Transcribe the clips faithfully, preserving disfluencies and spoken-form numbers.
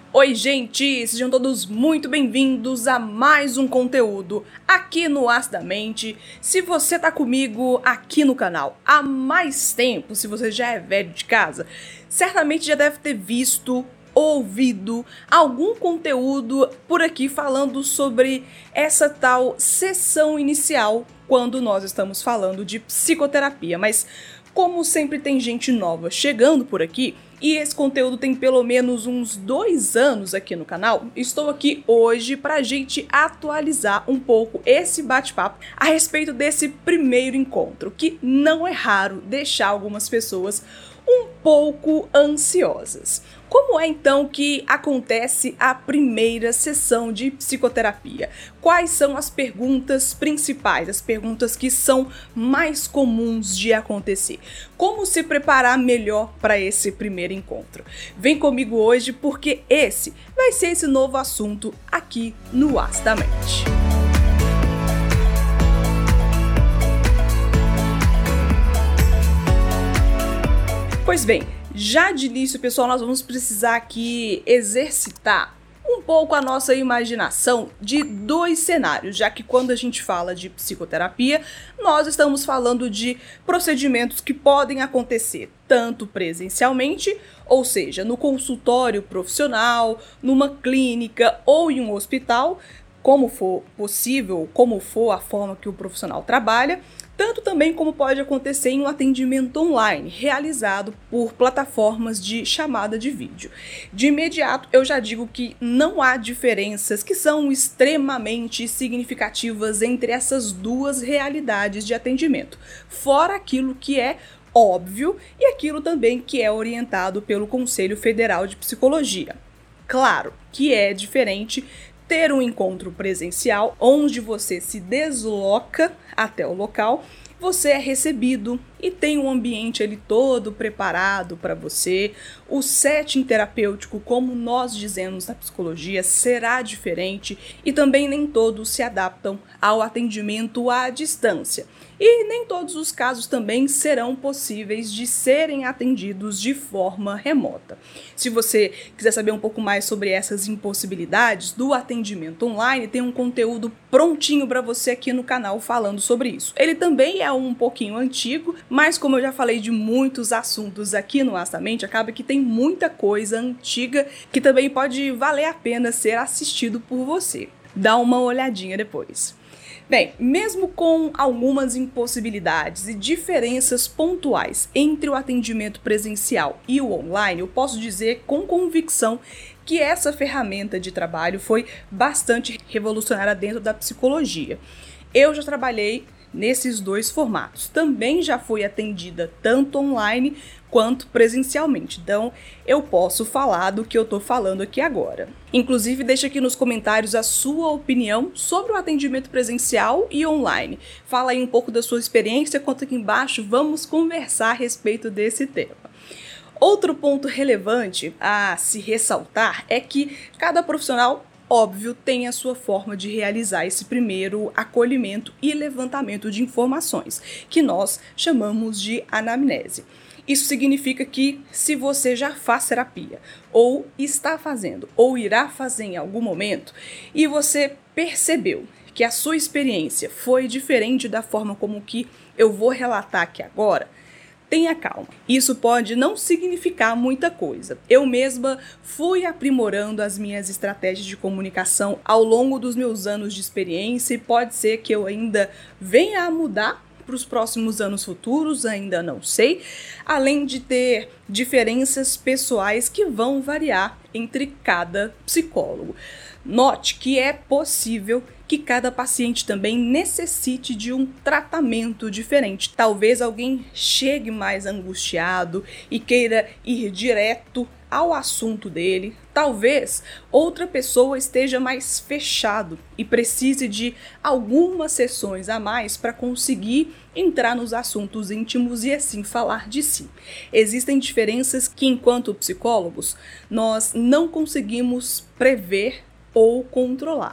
Oi gente, sejam todos muito bem-vindos a mais um conteúdo aqui no Acidamente. Se você tá comigo aqui no canal há mais tempo, se você já é velho de casa, certamente já deve ter visto, ouvido algum conteúdo por aqui falando sobre essa tal sessão inicial quando nós estamos falando de psicoterapia. Mas como sempre tem gente nova chegando por aqui, e esse conteúdo tem pelo menos uns dois anos aqui no canal, estou aqui hoje pra gente atualizar um pouco esse bate-papo a respeito desse primeiro encontro, que não é raro deixar algumas pessoas um pouco ansiosas. Como é então que acontece a primeira sessão de psicoterapia? Quais são as perguntas principais, as perguntas que são mais comuns de acontecer? Como se preparar melhor para esse primeiro encontro? Vem comigo hoje porque esse vai ser esse novo assunto aqui no Acidamente. Pois bem, já de início, pessoal, nós vamos precisar aqui exercitar um pouco a nossa imaginação de dois cenários, já que quando a gente fala de psicoterapia, nós estamos falando de procedimentos que podem acontecer tanto presencialmente, ou seja, no consultório profissional, numa clínica ou em um hospital, como for possível, como for a forma que o profissional trabalha, tanto também como pode acontecer em um atendimento online, realizado por plataformas de chamada de vídeo. De imediato, eu já digo que não há diferenças que são extremamente significativas entre essas duas realidades de atendimento, fora aquilo que é óbvio e aquilo também que é orientado pelo Conselho Federal de Psicologia. Claro que é diferente ter um encontro presencial, onde você se desloca até o local, você é recebido e tem um ambiente ali todo preparado para você. O setting terapêutico, como nós dizemos na psicologia, será diferente e também nem todos se adaptam ao atendimento à distância. E nem todos os casos também serão possíveis de serem atendidos de forma remota. Se você quiser saber um pouco mais sobre essas impossibilidades do atendimento online, tem um conteúdo prontinho para você aqui no canal falando sobre isso. Ele também é um pouquinho antigo, mas como eu já falei de muitos assuntos aqui no Acidamente, acaba que tem muita coisa antiga que também pode valer a pena ser assistido por você. Dá uma olhadinha depois. Bem, mesmo com algumas impossibilidades e diferenças pontuais entre o atendimento presencial e o online, eu posso dizer com convicção que essa ferramenta de trabalho foi bastante revolucionária dentro da psicologia. Eu já trabalhei nesses dois formatos. Também já fui atendida tanto online quanto presencialmente. Então, eu posso falar do que eu tô falando aqui agora. Inclusive, deixa aqui nos comentários a sua opinião sobre o atendimento presencial e online. Fala aí um pouco da sua experiência, conta aqui embaixo, vamos conversar a respeito desse tema. Outro ponto relevante a se ressaltar é que cada profissional, óbvio, tem a sua forma de realizar esse primeiro acolhimento e levantamento de informações, que nós chamamos de anamnese. Isso significa que se você já faz terapia, ou está fazendo, ou irá fazer em algum momento, e você percebeu que a sua experiência foi diferente da forma como que eu vou relatar aqui agora, tenha calma. Isso pode não significar muita coisa. Eu mesma fui aprimorando as minhas estratégias de comunicação ao longo dos meus anos de experiência e pode ser que eu ainda venha a mudar para os próximos anos futuros, ainda não sei, além de ter diferenças pessoais que vão variar entre cada psicólogo. Note que é possível que cada paciente também necessite de um tratamento diferente. Talvez alguém chegue mais angustiado e queira ir direto ao assunto dele. Talvez outra pessoa esteja mais fechado e precise de algumas sessões a mais para conseguir entrar nos assuntos íntimos e assim falar de si. Existem diferenças que, enquanto psicólogos, nós não conseguimos prever ou controlar.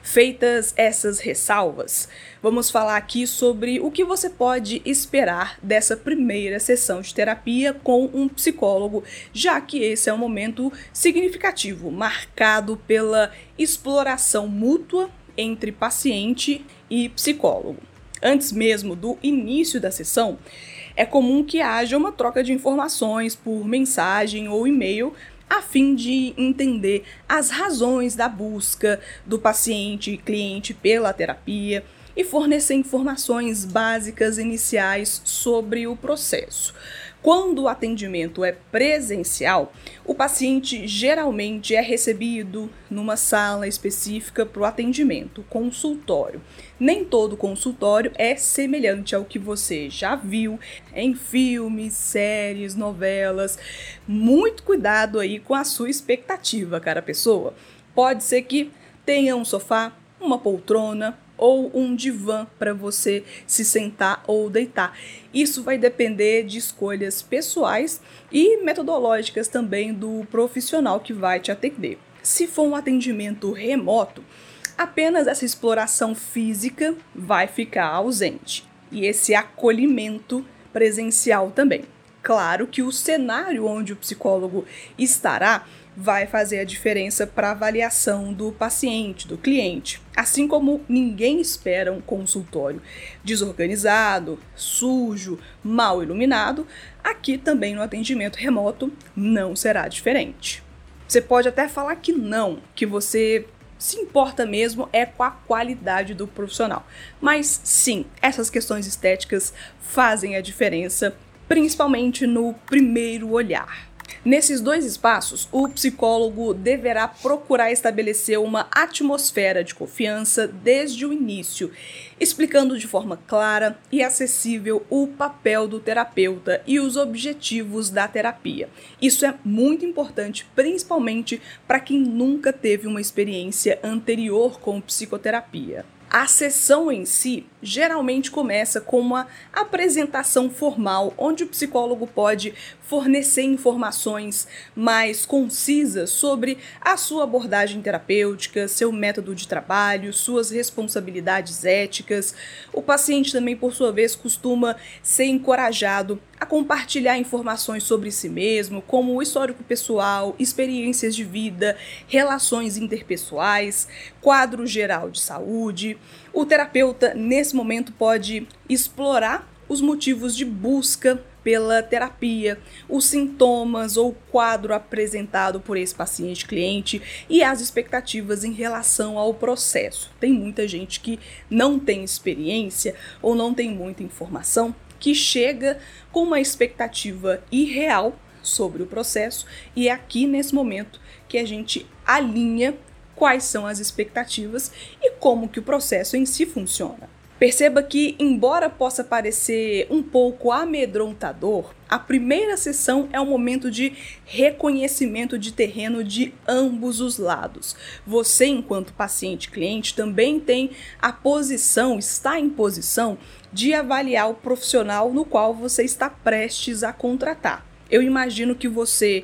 Feitas essas ressalvas, vamos falar aqui sobre o que você pode esperar dessa primeira sessão de terapia com um psicólogo, já que esse é um momento significativo, marcado pela exploração mútua entre paciente e psicólogo. Antes mesmo do início da sessão, é comum que haja uma troca de informações por mensagem ou e-mail, a fim de entender as razões da busca do paciente e cliente pela terapia e fornecer informações básicas iniciais sobre o processo. Quando o atendimento é presencial, o paciente geralmente é recebido numa sala específica para o atendimento, consultório. Nem todo consultório é semelhante ao que você já viu em filmes, séries, novelas. Muito cuidado aí com a sua expectativa, cara pessoa. Pode ser que tenha um sofá, uma poltrona ou um divã para você se sentar ou deitar. Isso vai depender de escolhas pessoais e metodológicas também do profissional que vai te atender. Se for um atendimento remoto, apenas essa exploração física vai ficar ausente e esse acolhimento presencial também. Claro que o cenário onde o psicólogo estará vai fazer a diferença para a avaliação do paciente, do cliente. Assim como ninguém espera um consultório desorganizado, sujo, mal iluminado, aqui também no atendimento remoto não será diferente. Você pode até falar que não, que você se importa mesmo é com a qualidade do profissional. Mas sim, essas questões estéticas fazem a diferença, principalmente no primeiro olhar. Nesses dois espaços, o psicólogo deverá procurar estabelecer uma atmosfera de confiança desde o início, explicando de forma clara e acessível o papel do terapeuta e os objetivos da terapia. Isso é muito importante, principalmente para quem nunca teve uma experiência anterior com psicoterapia. A sessão em si geralmente começa com uma apresentação formal, onde o psicólogo pode fornecer informações mais concisas sobre a sua abordagem terapêutica, seu método de trabalho, suas responsabilidades éticas. O paciente também, por sua vez, costuma ser encorajado a compartilhar informações sobre si mesmo, como o histórico pessoal, experiências de vida, relações interpessoais, quadro geral de saúde. O terapeuta, nesse momento, pode explorar os motivos de busca pela terapia, os sintomas ou quadro apresentado por esse paciente cliente e as expectativas em relação ao processo. Tem muita gente que não tem experiência ou não tem muita informação, que chega com uma expectativa irreal sobre o processo, e é aqui nesse momento que a gente alinha quais são as expectativas e como que o processo em si funciona. Perceba que, embora possa parecer um pouco amedrontador, a primeira sessão é um momento de reconhecimento de terreno de ambos os lados. Você, enquanto paciente cliente, também tem a posição, está em posição de avaliar o profissional no qual você está prestes a contratar. Eu imagino que você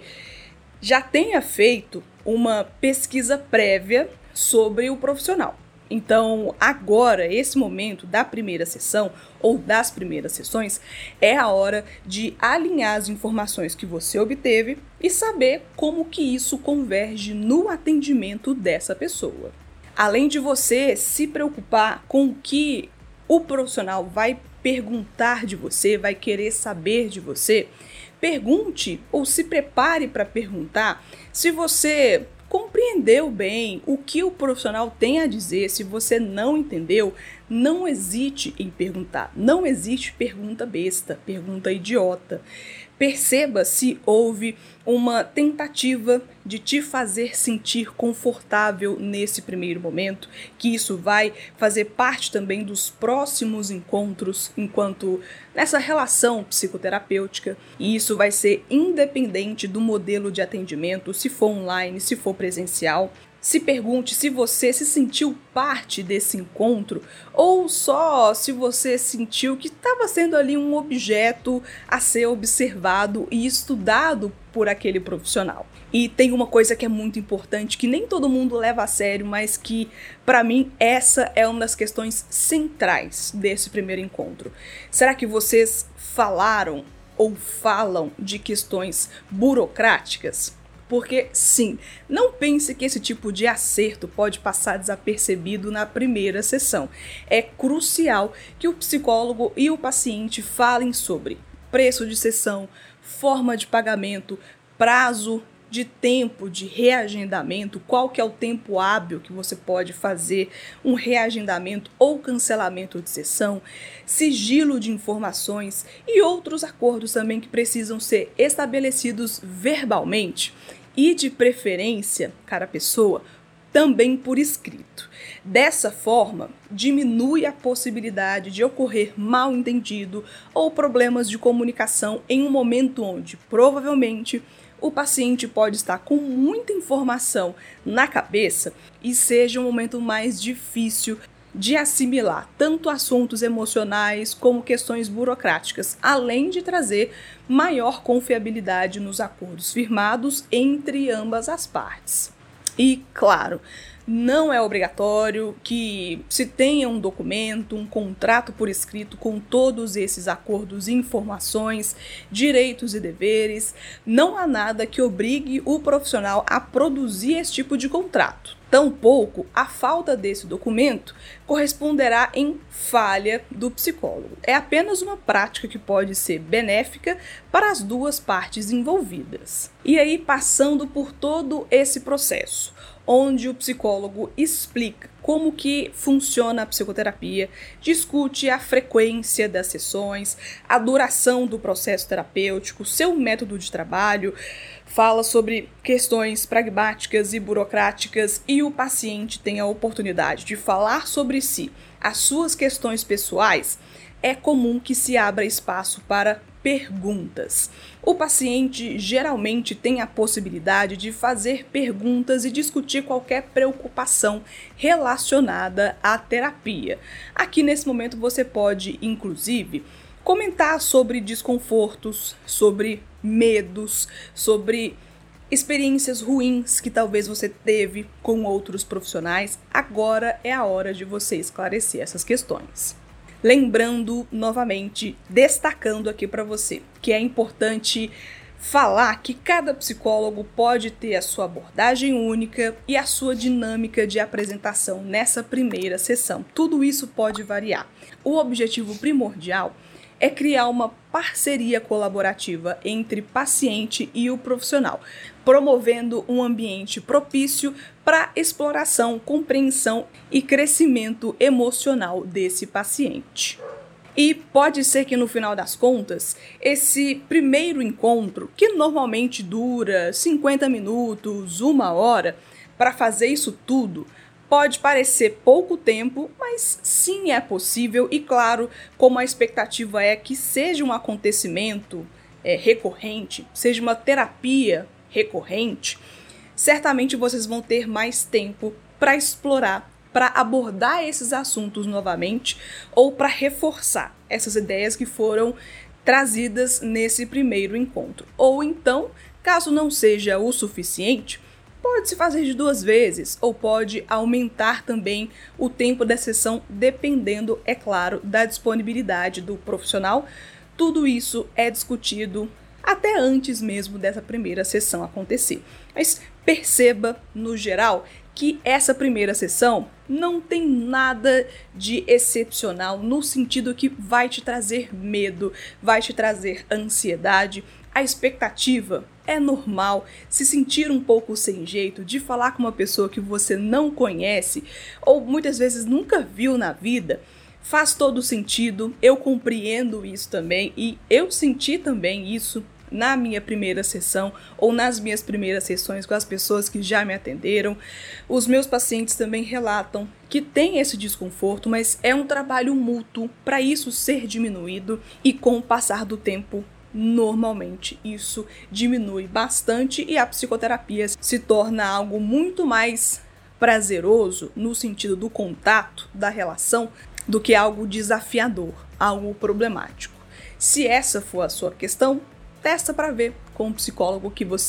já tenha feito uma pesquisa prévia sobre o profissional. Então, agora, esse momento da primeira sessão ou das primeiras sessões é a hora de alinhar as informações que você obteve e saber como que isso converge no atendimento dessa pessoa. Além de você se preocupar com o que o profissional vai perguntar de você, vai querer saber de você, pergunte ou se prepare para perguntar se você compreendeu bem o que o profissional tem a dizer. Se você não entendeu, não hesite em perguntar. Não existe pergunta besta, pergunta idiota. Perceba se houve uma tentativa de te fazer sentir confortável nesse primeiro momento, que isso vai fazer parte também dos próximos encontros enquanto nessa relação psicoterapêutica, e isso vai ser independente do modelo de atendimento, se for online, se for presencial. Se pergunte se você se sentiu parte desse encontro ou só se você sentiu que estava sendo ali um objeto a ser observado e estudado por aquele profissional. E tem uma coisa que é muito importante, que nem todo mundo leva a sério, mas que, para mim, essa é uma das questões centrais desse primeiro encontro. Será que vocês falaram ou falam de questões burocráticas? Porque, sim, não pense que esse tipo de acerto pode passar desapercebido na primeira sessão. É crucial que o psicólogo e o paciente falem sobre preço de sessão, forma de pagamento, prazo de tempo de reagendamento, qual que é o tempo hábil que você pode fazer um reagendamento ou cancelamento de sessão, sigilo de informações e outros acordos também que precisam ser estabelecidos verbalmente e, de preferência, cara pessoa, também por escrito. Dessa forma, diminui a possibilidade de ocorrer mal-entendido ou problemas de comunicação em um momento onde, provavelmente, o paciente pode estar com muita informação na cabeça e seja um momento mais difícil de assimilar tanto assuntos emocionais como questões burocráticas, além de trazer maior confiabilidade nos acordos firmados entre ambas as partes. E, claro, não é obrigatório que se tenha um documento, um contrato por escrito com todos esses acordos e informações, direitos e deveres. Não há nada que obrigue o profissional a produzir esse tipo de contrato. Tampouco a falta desse documento corresponderá em falha do psicólogo. É apenas uma prática que pode ser benéfica para as duas partes envolvidas. E aí, passando por todo esse processo, onde o psicólogo explica como que funciona a psicoterapia, discute a frequência das sessões, a duração do processo terapêutico, seu método de trabalho, fala sobre questões pragmáticas e burocráticas e o paciente tem a oportunidade de falar sobre si, as suas questões pessoais, é comum que se abra espaço para perguntas. O paciente geralmente tem a possibilidade de fazer perguntas e discutir qualquer preocupação relacionada à terapia. Aqui nesse momento você pode, inclusive, comentar sobre desconfortos, sobre medos, sobre experiências ruins que talvez você teve com outros profissionais. Agora é a hora de você esclarecer essas questões. Lembrando, novamente, destacando aqui para você, que é importante falar que cada psicólogo pode ter a sua abordagem única e a sua dinâmica de apresentação nessa primeira sessão. Tudo isso pode variar. O objetivo primordial é criar uma parceria colaborativa entre paciente e o profissional, promovendo um ambiente propício para exploração, compreensão e crescimento emocional desse paciente. E pode ser que no final das contas, esse primeiro encontro, que normalmente dura cinquenta minutos, uma hora, para fazer isso tudo, pode parecer pouco tempo, mas sim é possível e, claro, como a expectativa é que seja um acontecimento é, recorrente, seja uma terapia recorrente, certamente vocês vão ter mais tempo para explorar, para abordar esses assuntos novamente ou para reforçar essas ideias que foram trazidas nesse primeiro encontro. Ou então, caso não seja o suficiente, pode-se fazer de duas vezes ou pode aumentar também o tempo da sessão, dependendo, é claro, da disponibilidade do profissional. Tudo isso é discutido até antes mesmo dessa primeira sessão acontecer. Mas perceba, no geral, que essa primeira sessão não tem nada de excepcional no sentido que vai te trazer medo, vai te trazer ansiedade. A expectativa é normal, se sentir um pouco sem jeito de falar com uma pessoa que você não conhece ou muitas vezes nunca viu na vida, faz todo sentido, eu compreendo isso também e eu senti também isso na minha primeira sessão ou nas minhas primeiras sessões com as pessoas que já me atenderam. Os meus pacientes também relatam que tem esse desconforto, mas é um trabalho mútuo para isso ser diminuído e com o passar do tempo normalmente isso diminui bastante e a psicoterapia se torna algo muito mais prazeroso no sentido do contato, da relação, do que algo desafiador, algo problemático. Se essa for a sua questão, testa para ver com um psicólogo que você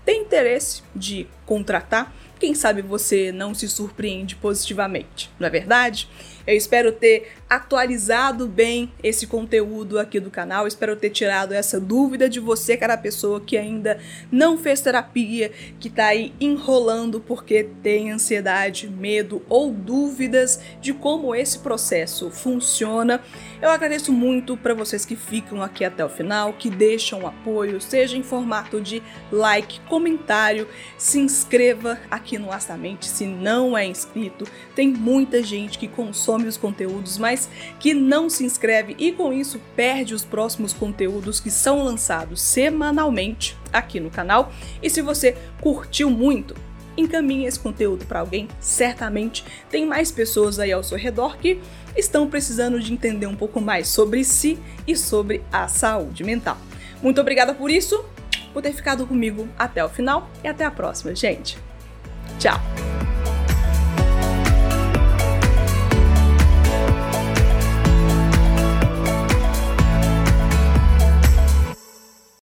tem interesse de contratar, quem sabe você não se surpreende positivamente, não é verdade? Eu espero ter atualizado bem esse conteúdo aqui do canal, espero ter tirado essa dúvida de você, cara, pessoa que ainda não fez terapia, que tá aí enrolando porque tem ansiedade, medo ou dúvidas de como esse processo funciona. Eu agradeço muito para vocês que ficam aqui até o final, que deixam apoio, seja em formato de like, comentário, se inscreva aqui no Astamente se não é inscrito. Tem muita gente que consome os conteúdos, mas que não se inscreve e com isso perde os próximos conteúdos que são lançados semanalmente aqui no canal. E se você curtiu muito, encaminhe esse conteúdo para alguém, certamente tem mais pessoas aí ao seu redor que estão precisando de entender um pouco mais sobre si e sobre a saúde mental. Muito obrigada por isso, por ter ficado comigo até o final e até a próxima, gente. Tchau!